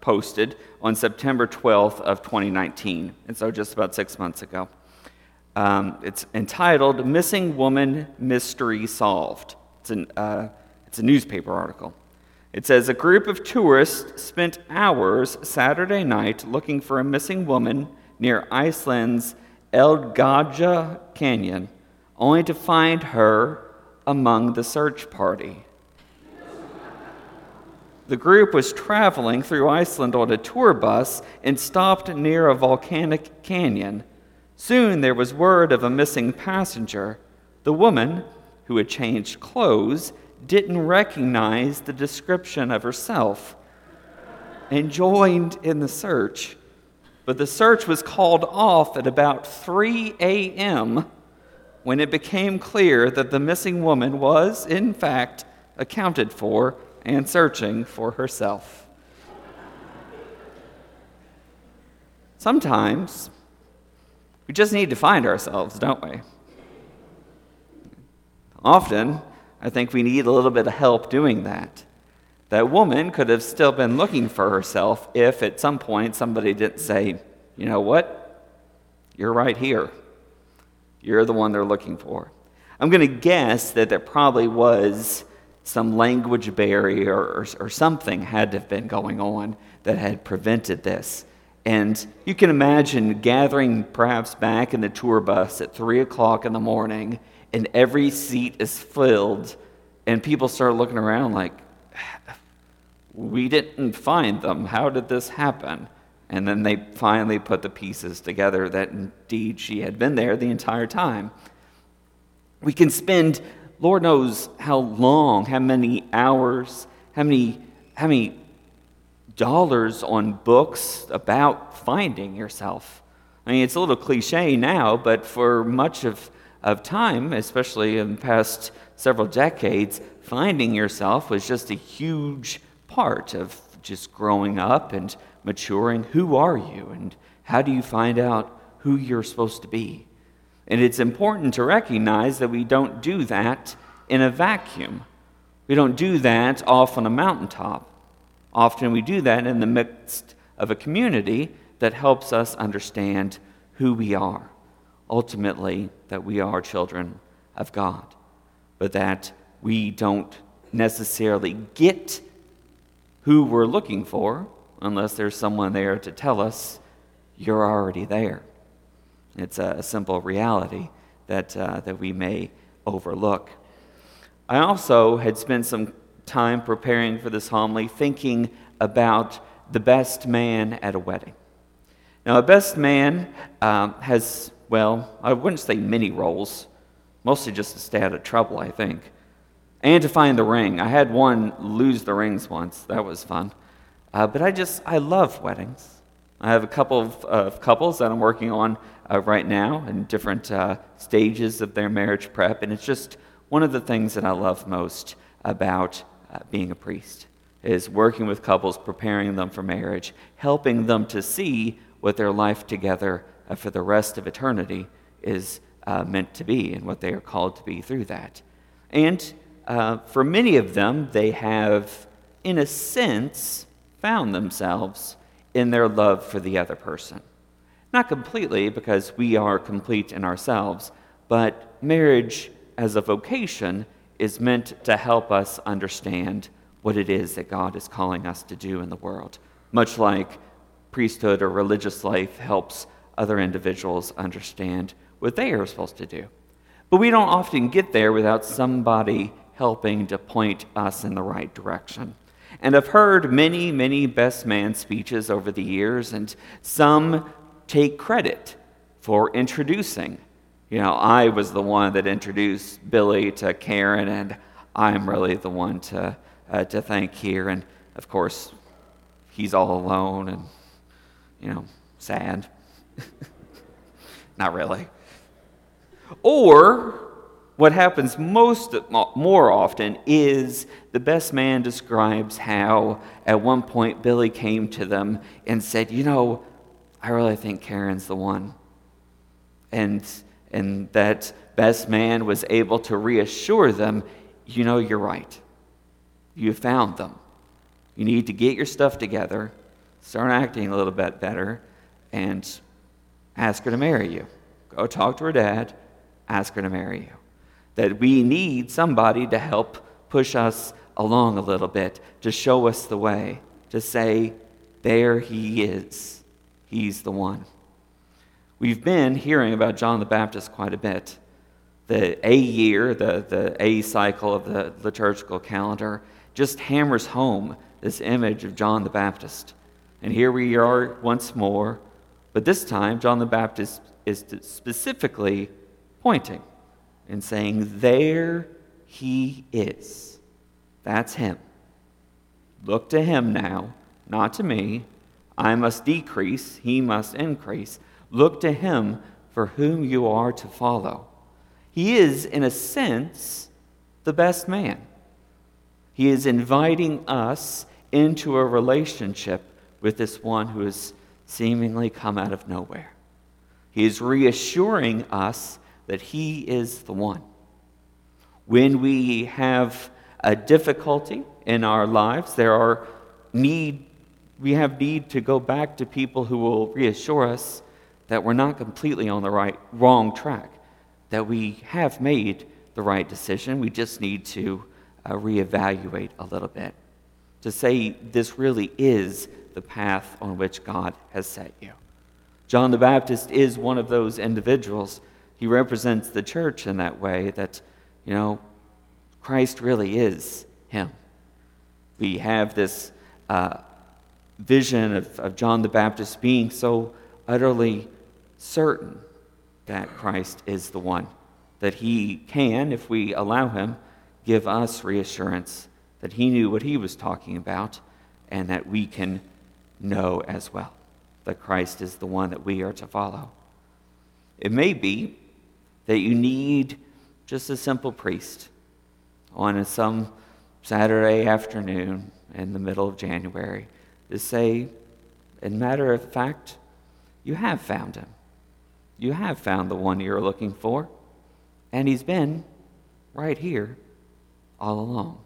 posted on September 12th of 2019, and so just about 6 months ago. It's entitled "Missing Woman Mystery Solved." It's a newspaper article. It says, a group of tourists spent hours Saturday night looking for a missing woman near Iceland's Eldgadja Canyon, only to find her among the search party. The group was traveling through Iceland on a tour bus and stopped near a volcanic canyon. Soon there was word of a missing passenger. The woman, who had changed clothes, didn't recognize the description of herself and joined in the search. But the search was called off at about 3 a.m. when it became clear that the missing woman was, in fact, accounted for and searching for herself. Sometimes we just need to find ourselves, don't we? Often, I think we need a little bit of help doing that. That woman could have still been looking for herself if at some point somebody didn't say, you know what? You're right here. You're the one they're looking for. I'm going to guess that there probably was some language barrier or something had to have been going on that had prevented this. And you can imagine gathering perhaps back in the tour bus at 3 o'clock in the morning, and every seat is filled, and people start looking around like, we didn't find them. How did this happen? And then they finally put the pieces together that indeed she had been there the entire time. We can spend, Lord knows how long, how many hours, how many dollars on books about finding yourself. I mean, it's a little cliche now, but for much of time, especially in the past several decades, finding yourself was just a huge part of just growing up and maturing. Who are you, and how do you find out who you're supposed to be? And it's important to recognize that we don't do that in a vacuum. We don't do that off on a mountaintop. Often we do that in the midst of a community that helps us understand who we are. Ultimately, that we are children of God, but that we don't necessarily get who we're looking for unless there's someone there to tell us you're already there. It's a simple reality that we may overlook. I also had spent some time preparing for this homily thinking about the best man at a wedding. Now, a best man has, well, I wouldn't say many roles, mostly just to stay out of trouble, I think, and to find the ring. I had one lose the rings once. That was fun. But I love weddings. I have a couple of couples that I'm working on right now in different stages of their marriage prep, and it's just one of the things that I love most about being a priest is working with couples, preparing them for marriage, helping them to see what their life together for the rest of eternity is meant to be and what they are called to be through that. And for many of them, they have, in a sense, found themselves in their love for the other person. Not completely, because we are complete in ourselves, but marriage as a vocation is meant to help us understand what it is that God is calling us to do in the world, much like priesthood or religious life helps other individuals understand what they are supposed to do. But we don't often get there without somebody helping to point us in the right direction. And I've heard many, many best man speeches over the years, and some take credit for introducing. You know, I was the one that introduced Billy to Karen, and I'm really the one to thank here. And of course, he's all alone and, sad. Not really. Or what happens more often is the best man describes how at one point Billy came to them and said, I really think Karen's the one. And that best man was able to reassure them, you're right. You found them. You need to get your stuff together, start acting a little bit better, and ask her to marry you. Go talk to her dad, ask her to marry you. That we need somebody to help push us along a little bit, to show us the way, to say, there he is. He's the one. We've been hearing about John the Baptist quite a bit. The A year, the A cycle of the liturgical calendar, just hammers home this image of John the Baptist. And here we are once more, but this time John the Baptist is specifically pointing and saying, there he is. That's him. Look to him now, not to me. I must decrease, he must increase. Look to him for whom you are to follow. He is, in a sense, the best man. He is inviting us into a relationship with this one who has seemingly come out of nowhere. He is reassuring us that he is the one. When we have a difficulty in our lives, we have need to go back to people who will reassure us that we're not completely on the wrong track, that we have made the right decision. We just need to reevaluate a little bit, to say this really is the path on which God has set you. John the Baptist is one of those individuals. He represents the church in that way, that, Christ really is him. We have this vision of John the Baptist being so utterly certain that Christ is the one, that he can, if we allow him, give us reassurance that he knew what he was talking about, and that we can know as well that Christ is the one that we are to follow. It may be that you need just a simple priest on some Saturday afternoon in the middle of January to say, in matter of fact, you have found him. You have found the one you're looking for, and he's been right here all along.